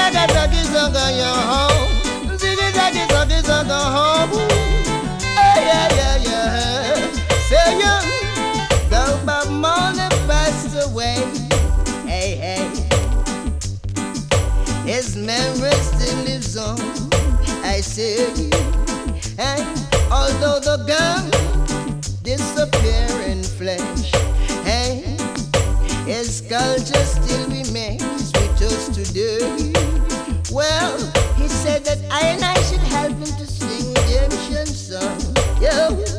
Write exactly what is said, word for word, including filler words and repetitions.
zaga zaga zaga yo home. Ziggy zaga zaga zaga home. Hey, yeah, yeah, yeah. Say yo, though Bob Marley passed away. Hey, hey. His memory still lives on. I say, and although the gun disappear in flesh, hey, his culture still remains with us today. Well, he said that I and I should help him to sing redemption song. Yo.